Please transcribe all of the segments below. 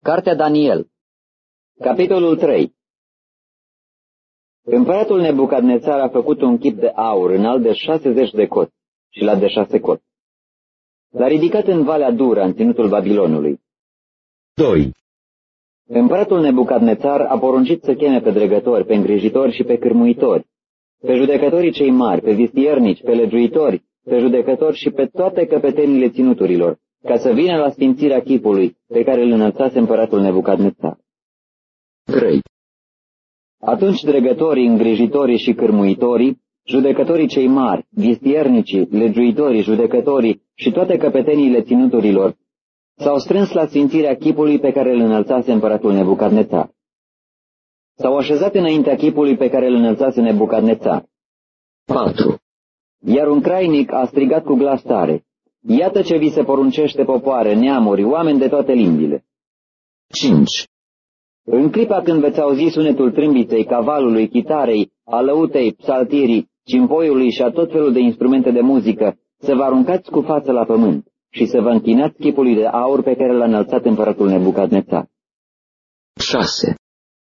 Cartea Daniel, capitolul 3. Împăratul Nebucadnețar a făcut un chip de aur înalt de 60 de coți și lat de 6 coți. L-a ridicat în Valea Dura, în ținutul Babilonului. 2. Împăratul Nebucadnețar a poruncit să cheme pe dregători, pe îngrijitori și pe cârmuitori, pe judecătorii cei mari, pe vistiernici, pe legiuitori, pe judecători și pe toate căpetenile ținuturilor, ca să vină la sfințirea chipului pe care îl înălțase împăratul Nebucadnețar. 3. Atunci dregătorii, îngrijitorii și cârmuitorii, judecătorii cei mari, vistiernicii, legiuitorii, judecătorii și toate căpeteniile ținuturilor s-au strâns la sfințirea chipului pe care îl înălțase împăratul Nebucadnețar. S-au așezat înaintea chipului pe care îl înălțase Nebucadnețar. 4. Iar un crainic a strigat cu glas tare: Iată ce vi se poruncește, popoare, neamuri, oameni de toate limbile. 5. În clipa când veți auzi sunetul trâmbiței, cavalului, chitarei, a lăutei, psaltirii, cimpoiului și a tot felul de instrumente de muzică, să vă aruncați cu față la pământ și să vă închinați chipului de aur pe care l-a înălțat împăratul Nebucadnețar. 6.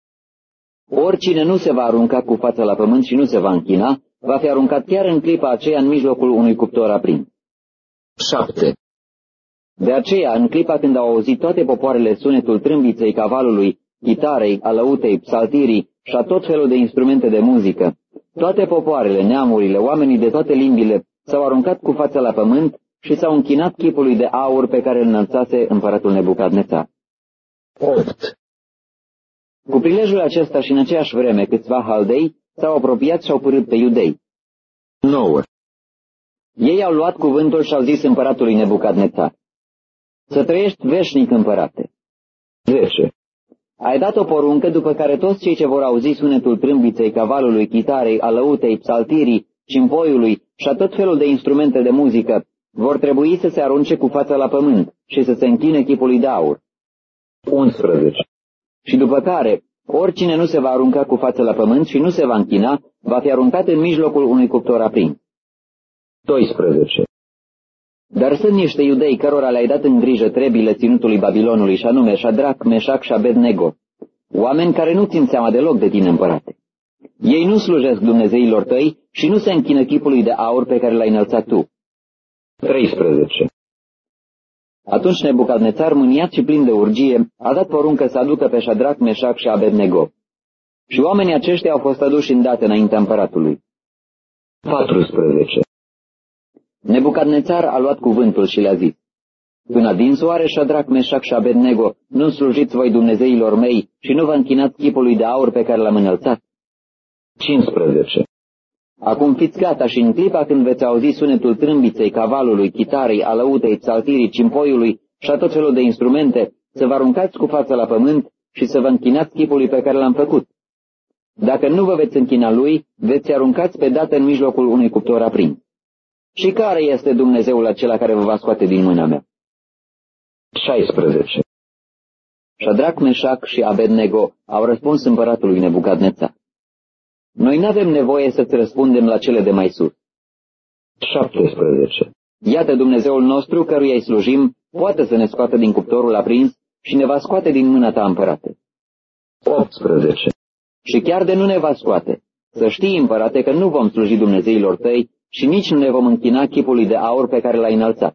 Oricine nu se va arunca cu fața la pământ și nu se va închina, va fi aruncat chiar în clipa aceea în mijlocul unui cuptor aprins. 7. De aceea, în clipa când au auzit toate popoarele sunetul trâmbiței, cavalului, chitarei, a lăutei, psaltirii și a tot felul de instrumente de muzică, toate popoarele, neamurile, oamenii de toate limbile s-au aruncat cu fața la pământ și s-au închinat chipului de aur pe care îl înălțase împăratul Nebucadnețar. 8. Cu prilejul acesta și în aceeași vreme câțiva haldei s-au apropiat și au părât pe iudei. 9. Ei au luat cuvântul și au zis împăratului Nebucadnețar: Să trăiești veșnic, împărate. 10. Ai dat o poruncă după care toți cei ce vor auzi sunetul trâmbiței, cavalului, chitarei, a lăutei, psaltirii, cimpoiului și a tot felul de instrumente de muzică vor trebui să se arunce cu fața la pământ și să se închine chipului de aur. 11. Și după care, oricine nu se va arunca cu fața la pământ și nu se va închina, va fi aruncat în mijlocul unui cuptor aprins. 12. Dar sunt niște iudei cărora le-ai dat în grijă trebile ținutului Babilonului, și anume Șadrac, Meșac și Abednego, oameni care nu țin seama deloc de tine, împărate. Ei nu slujesc dumnezeilor tăi și nu se închină chipului de aur pe care l-ai înălțat tu. 13. Atunci Nebucadnețar, mâniat și plin de urgie, a dat poruncă să aducă pe Șadrac, Meșac și Abednego. Și oamenii aceștia au fost aduși îndată înaintea împăratului. 14. Nebucadnețar a luat cuvântul și le-a zis: Până adins oare, Șadrac, Meșac și Abednego, nu slujiți voi dumnezeilor mei și nu vă închinați chipului de aur pe care l-am înălțat? 15. Acum fiți gata și în clipa când veți auzi sunetul trâmbiței, cavalului, chitarei, a lăutei, psaltirii, cimpoiului și a tot felul de instrumente, să vă aruncați cu fața la pământ și să vă închinați chipului pe care l-am făcut. Dacă nu vă veți închina lui, veți aruncați pe dată în mijlocul unui cuptor aprins. Și care este Dumnezeul acela care vă va scoate din mâna mea? 16. Șadrac, Meșac și Abednego au răspuns împăratului Nebucadnețar: Noi n-avem nevoie să-ți răspundem la cele de mai sus. 17. Iată, Dumnezeul nostru, căruia îi slujim, poate să ne scoată din cuptorul aprins și ne va scoate din mâna ta, împărate. 18. Și chiar de nu ne va scoate, să știi, împărate, că nu vom sluji dumnezeilor tăi și nici nu ne vom închina chipului de aur pe care l-ai înălțat.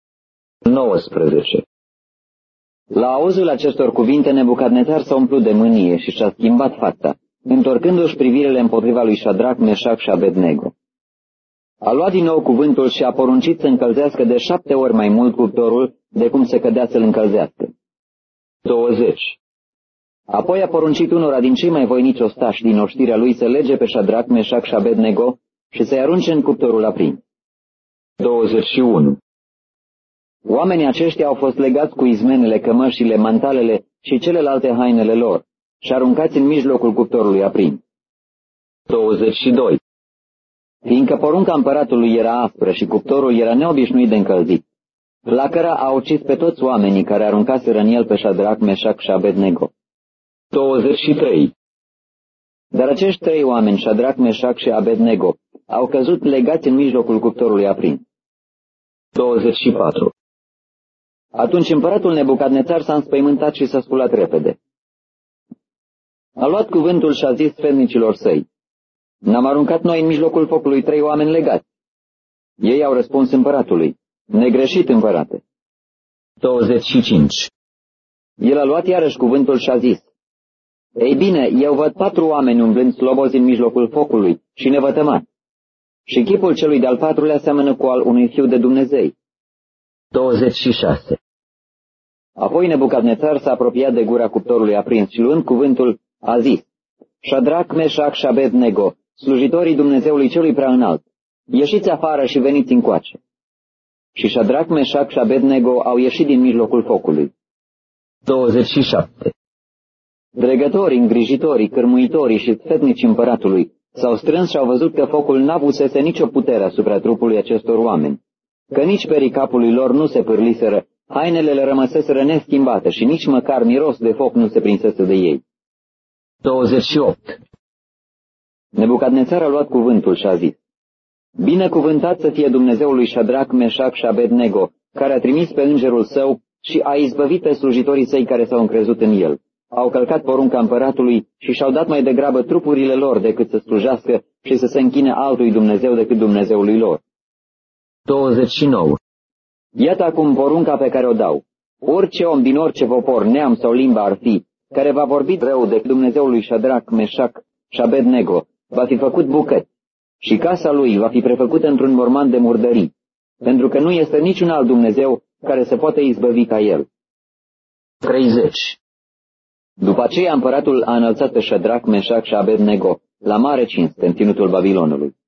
19. La auzul acestor cuvinte, Nebucadnețar s-a umplut de mânie și și-a schimbat fața, întorcându-și privirile împotriva lui Șadrac, Meșac și Abednego. A luat din nou cuvântul și a poruncit să încălzească de 7 ori mai mult cuptorul de cum se cădea să-l încălzească. 20. Apoi a poruncit unora din cei mai voinici ostași din oștirea lui să lege pe Șadrac, Meșac și Abednego și să-i arunce în cuptorul aprins. 21. Oamenii aceștia au fost legați cu izmenele, cămășile, mantalele și celelalte hainele lor și aruncați în mijlocul cuptorului aprins. 22. Fiindcă porunca împăratului era aspră și cuptorul era neobișnuit de încălzit, flacăra a ucis pe toți oamenii care aruncaseră în el pe Șadrac, Meșac și Abednego. 23. Dar acești 3 oameni, Șadrac, Meșac și Abednego, au căzut legați în mijlocul cuptorului aprins. 24. Atunci împăratul Nebucadnețar s-a înspăimântat și s-a sculat repede. A luat cuvântul și a zis sfetnicilor săi: N-am aruncat noi în mijlocul focului 3 oameni legați. Ei au răspuns împăratului: Negreșit, împărate. 25. El a luat iarăși cuvântul și a zis: Ei bine, eu văd 4 oameni umblând slobozi în mijlocul focului și nevătămați. Și chipul celui de-al 4-lea seamănă cu al unui fiu de Dumnezei. 26. Apoi Nebucadnețar s-a apropiat de gura cuptorului aprins și, luând cuvântul, a zis: Șadrac, Meșac și Abednego, slujitorii Dumnezeului celui prea înalt, ieșiți afară și veniți încoace. Și Șadrac, Meșac și Abednego au ieșit din mijlocul focului. 27. Dregătorii, îngrijitorii, cârmuitorii și sfetnici împăratului s-au strâns și au văzut că focul n-avusese nicio putere asupra trupului acestor oameni, că nici perii capului lor nu se pârliseră, hainele le rămăseseră neschimbate și nici măcar miros de foc nu se prinsese de ei. 28. Nebucadnețar a luat cuvântul și a zis: Binecuvântat să fie Dumnezeul lui Șadrac, Meșac și Abednego, care a trimis pe îngerul său și a izbăvit pe slujitorii săi care s-au încrezut în el. Au călcat porunca împăratului și și-au dat mai degrabă trupurile lor decât să slujească și să se închine altui Dumnezeu decât Dumnezeului lor. 29. Iată acum porunca pe care o dau. Orice om din orice popor, neam sau limba ar fi, care va vorbi rău de Dumnezeul lui Șadrac, Meșac și Abednego, va fi făcut bucăți și casa lui va fi prefăcută într-un morman de murdării, pentru că nu este niciun alt Dumnezeu care să poată izbăvi ca el. 30. După aceea împăratul a înălțat pe Șadrac, Meșac și Abednego la mare cinste în ținutul Babilonului.